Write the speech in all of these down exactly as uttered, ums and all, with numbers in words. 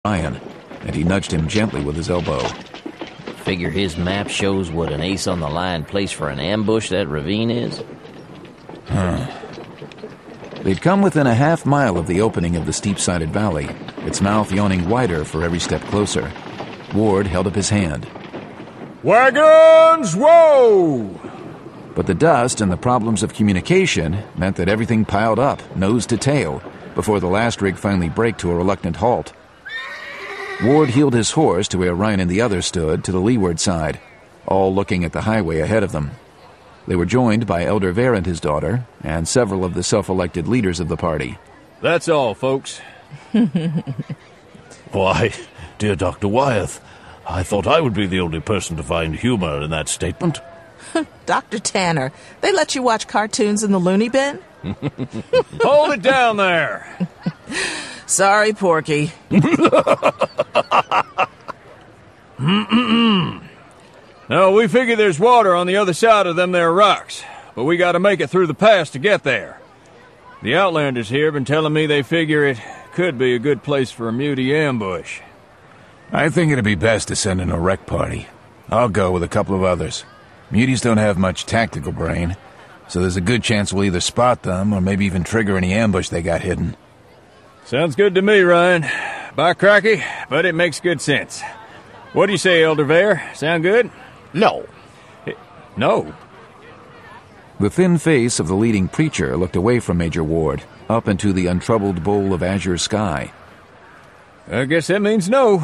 Ryan, and he nudged him gently with his elbow. Figure his map shows what an ace-on-the-line place for an ambush that ravine is? Huh. They'd come within a half mile of the opening of the steep-sided valley, its mouth yawning wider for every step closer. Ward held up his hand. Wagons, whoa! But the dust and the problems of communication meant that everything piled up, nose to tail, before the last rig finally braked to a reluctant halt. Ward heeled his horse to where Ryan and the others stood, to the leeward side, all looking at the highway ahead of them. They were joined by Elder Vare and his daughter, and several of the self-elected leaders of the party. That's all, folks. Why, dear Doctor Wyeth, I thought I would be the only person to find humor in that statement. Doctor Tanner, they let you watch cartoons in the loony bin? Hold it down there. Sorry, Porky. No, we figure there's water on the other side of them there rocks, but we gotta make it through the pass to get there. The Outlanders here have been telling me they figure it could be a good place for a mutie ambush. I think it'd be best to send in a wreck party. I'll go with a couple of others. Muties don't have much tactical brain, so there's a good chance we'll either spot them or maybe even trigger any ambush they got hidden. Sounds good to me, Ryan. By cracky, but it makes good sense. What do you say, Elder Vare? Sound good? No. It, no? The thin face of the leading preacher looked away from Major Ward, up into the untroubled bowl of azure sky. I guess that means no.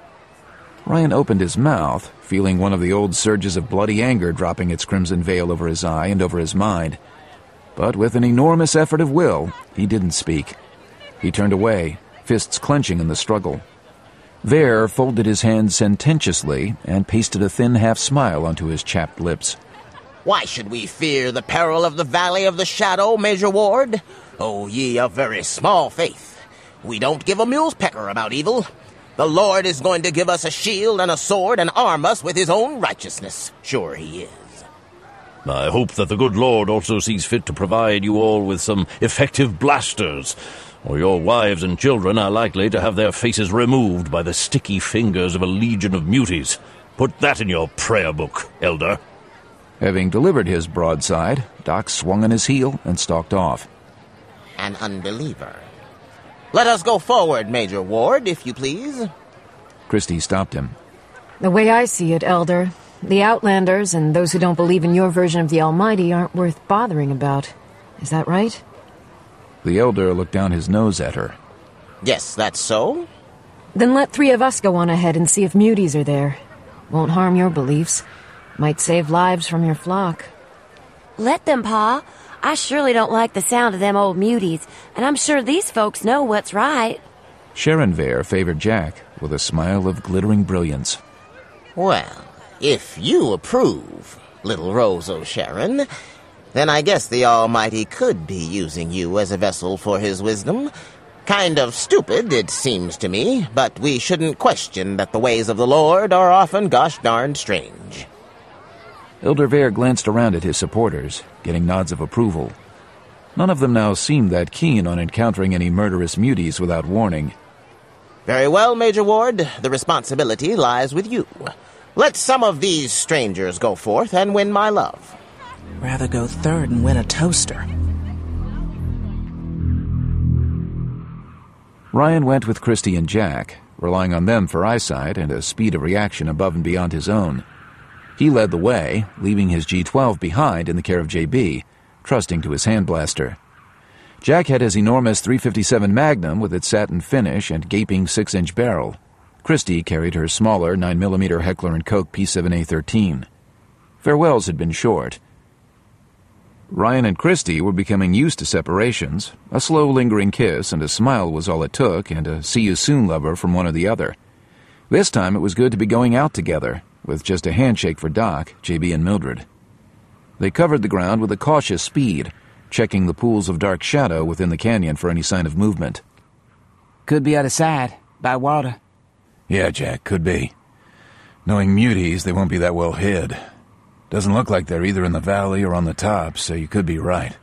Ryan opened his mouth, feeling one of the old surges of bloody anger dropping its crimson veil over his eye and over his mind. But with an enormous effort of will, he didn't speak. He turned away, fists clenching in the struggle. Vare folded his hands sententiously and pasted a thin half-smile onto his chapped lips. Why should we fear the peril of the Valley of the Shadow, Major Ward? O ye of very small faith! We don't give a mule's pecker about evil. The Lord is going to give us a shield and a sword and arm us with his own righteousness. Sure he is. I hope that the good Lord also sees fit to provide you all with some effective blasters, or your wives and children are likely to have their faces removed by the sticky fingers of a legion of muties. Put that in your prayer book, Elder. Having delivered his broadside, Doc swung on his heel and stalked off. An unbeliever. Let us go forward, Major Ward, if you please. Christie stopped him. The way I see it, Elder, the Outlanders and those who don't believe in your version of the Almighty aren't worth bothering about. Is that right? The Elder looked down his nose at her. Yes, that's so. Then let three of us go on ahead and see if muties are there. Won't harm your beliefs. Might save lives from your flock. Let them, Pa. I surely don't like the sound of them old muties, and I'm sure these folks know what's right. Sharon Vare favored Jack with a smile of glittering brilliance. Well, if you approve, little Rose O'Sharon, then I guess the Almighty could be using you as a vessel for his wisdom. Kind of stupid, it seems to me, but we shouldn't question that the ways of the Lord are often gosh darned strange. Elder Vare glanced around at his supporters, getting nods of approval. None of them now seemed that keen on encountering any murderous muties without warning. Very well, Major Ward. The responsibility lies with you. Let some of these strangers go forth and win my love. Rather go third and win a toaster. Ryan went with Christie and Jack, relying on them for eyesight and a speed of reaction above and beyond his own. He led the way, leaving his G twelve behind in the care of J B, trusting to his hand blaster. Jack had his enormous three fifty-seven Magnum with its satin finish and gaping six-inch barrel. Christie carried her smaller nine millimeter Heckler and Koch P seven A thirteen. Farewells had been short. Ryan and Christie were becoming used to separations. A slow, lingering kiss and a smile was all it took, and a see-you-soon lover from one or the other. This time it was good to be going out together, with just a handshake for Doc, J B, and Mildred. They covered the ground with a cautious speed, checking the pools of dark shadow within the canyon for any sign of movement. Could be other side, by water. Yeah, Jack, could be. Knowing muties, they won't be that well hid. Doesn't look like they're either in the valley or on the top, so you could be right.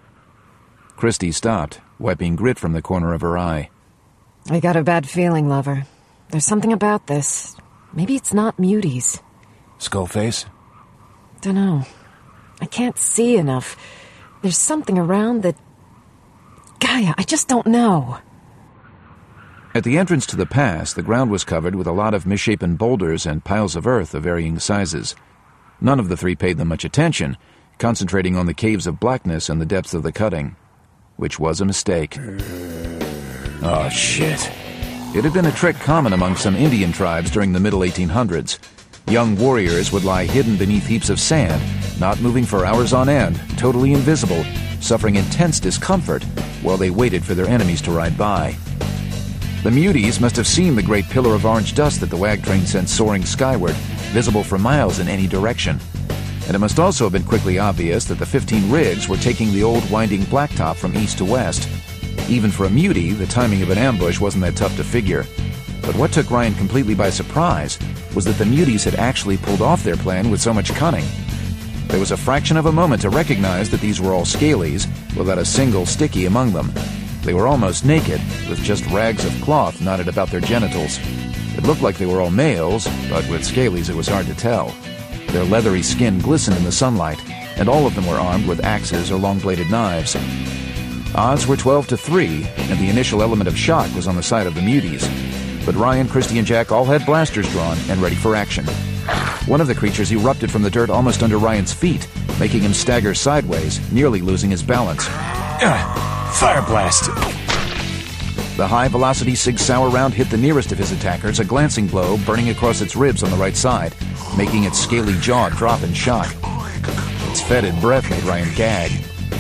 Christie stopped, wiping grit from the corner of her eye. I got a bad feeling, lover. There's something about this. Maybe it's not muties. Skullface? Dunno. I can't see enough. There's something around that... Gaia, I just don't know. At the entrance to the pass, the ground was covered with a lot of misshapen boulders and piles of earth of varying sizes. None of the three paid them much attention, concentrating on the caves of blackness and the depths of the cutting, which was a mistake. Oh, shit. It had been a trick common among some Indian tribes during the middle eighteen hundreds. Young warriors would lie hidden beneath heaps of sand, not moving for hours on end, totally invisible, suffering intense discomfort while they waited for their enemies to ride by. The muties must have seen the great pillar of orange dust that the wag train sent soaring skyward, visible for miles in any direction. And it must also have been quickly obvious that the fifteen rigs were taking the old winding blacktop from east to west. Even for a mutie, the timing of an ambush wasn't that tough to figure. But what took Ryan completely by surprise was that the muties had actually pulled off their plan with so much cunning. There was a fraction of a moment to recognize that these were all scalies, without a single sticky among them. They were almost naked, with just rags of cloth knotted about their genitals. It looked like they were all males, but with scalies it was hard to tell. Their leathery skin glistened in the sunlight, and all of them were armed with axes or long-bladed knives. Odds were twelve to three, and the initial element of shock was on the side of the muties. But Ryan, Christy, and Jack all had blasters drawn and ready for action. One of the creatures erupted from the dirt almost under Ryan's feet, making him stagger sideways, nearly losing his balance. Uh, fire blast! The high-velocity Sig Sauer round hit the nearest of his attackers, a glancing blow burning across its ribs on the right side, making its scaly jaw drop in shock. Its fetid breath made Ryan gag.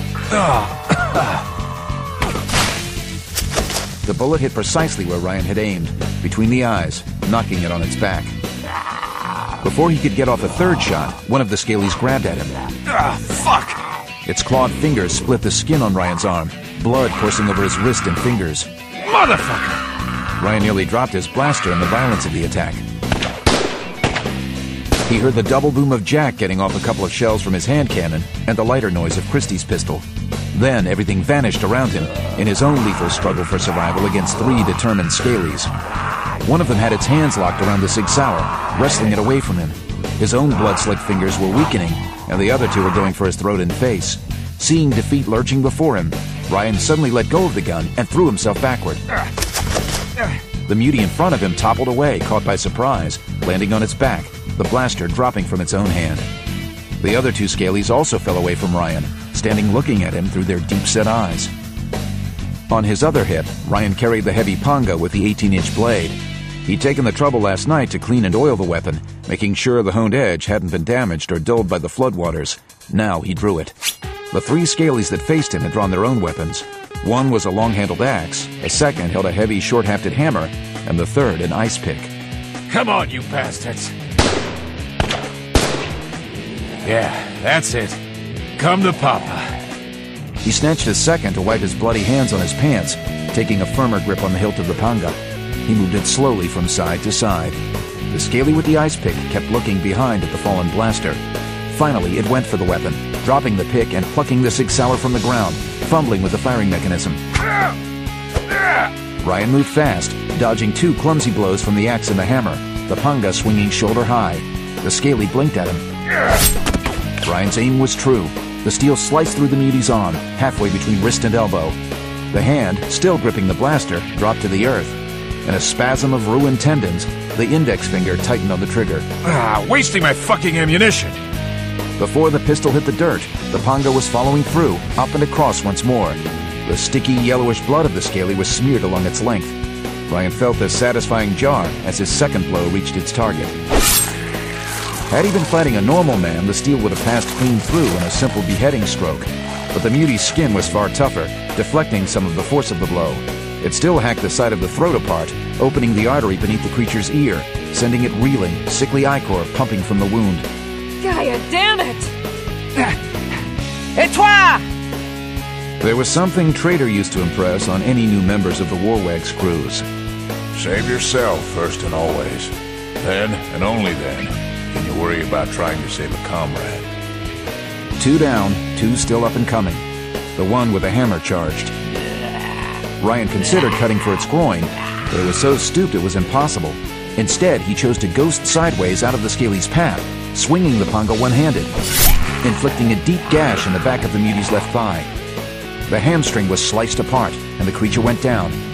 The bullet hit precisely where Ryan had aimed, between the eyes, knocking it on its back. Before he could get off a third shot, one of the scalies grabbed at him. Ah, fuck! Its clawed fingers split the skin on Ryan's arm, blood coursing over his wrist and fingers. Motherfucker! Ryan nearly dropped his blaster in the violence of the attack. He heard the double boom of Jack getting off a couple of shells from his hand cannon and the lighter noise of Christie's pistol. Then everything vanished around him in his own lethal struggle for survival against three determined scalies. One of them had its hands locked around the Sig Sauer, wrestling it away from him. His own blood-slicked fingers were weakening, and the other two were going for his throat and face. Seeing defeat lurching before him, Ryan suddenly let go of the gun and threw himself backward. The mutie in front of him toppled away, caught by surprise, landing on its back, the blaster dropping from its own hand. The other two scalies also fell away from Ryan, standing looking at him through their deep-set eyes. On his other hip, Ryan carried the heavy panga with the eighteen-inch blade. He'd taken the trouble last night to clean and oil the weapon, making sure the honed edge hadn't been damaged or dulled by the floodwaters. Now he drew it. The three scalies that faced him had drawn their own weapons. One was a long-handled axe, a second held a heavy, short-hafted hammer, and the third an ice pick. Come on, you bastards! Yeah, that's it. Come to Papa. He snatched his second to wipe his bloody hands on his pants, taking a firmer grip on the hilt of the panga. He moved it slowly from side to side. The scaly with the ice pick kept looking behind at the fallen blaster. Finally, it went for the weapon, dropping the pick and plucking the Sig Sauer from the ground, fumbling with the firing mechanism. Ryan moved fast, dodging two clumsy blows from the axe and the hammer, the panga swinging shoulder high. The scaly blinked at him. Ryan's aim was true. The steel sliced through the mutie's arm, halfway between wrist and elbow. The hand, still gripping the blaster, dropped to the earth. In a spasm of ruined tendons, the index finger tightened on the trigger. Ah, wasting my fucking ammunition! Before the pistol hit the dirt, the panga was following through, up and across once more. The sticky, yellowish blood of the scaly was smeared along its length. Ryan felt a satisfying jar as his second blow reached its target. Had he been fighting a normal man, the steel would have passed clean through in a simple beheading stroke. But the mutie's skin was far tougher, deflecting some of the force of the blow. It still hacked the side of the throat apart, opening the artery beneath the creature's ear, sending it reeling, sickly ichor pumping from the wound. Gaia, damn it! Et toi! There was something Trader used to impress on any new members of the Warwag's crews. Save yourself first and always. Then, and only then, can you worry about trying to save a comrade. Two down, two still up and coming. The one with the hammer charged. Ryan considered cutting for its groin, but it was so stooped it was impossible. Instead, he chose to ghost sideways out of the Scaly's path, swinging the panga one-handed, inflicting a deep gash in the back of the muti's left thigh. The hamstring was sliced apart, and the creature went down,